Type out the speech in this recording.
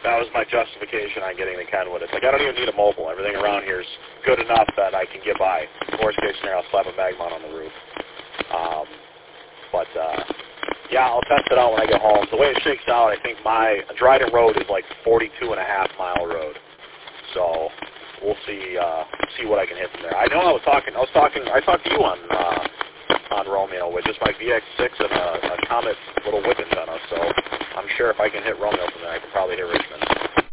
That was my justification on getting the Kenwood. It's like, I don't even need a mobile. Everything around here is good enough that I can get by. Worst case scenario, I'll slap a mag mount on the roof. Yeah, I'll test it out when I get home. The way it shakes out, I think my Dryden Road is like 42.5-mile road. So we'll see what I can hit from there. I know I talked to you on Romeo with just my VX6 and a Comet little whip antenna. So I'm sure if I can hit Romeo from there, I can probably hit Richmond.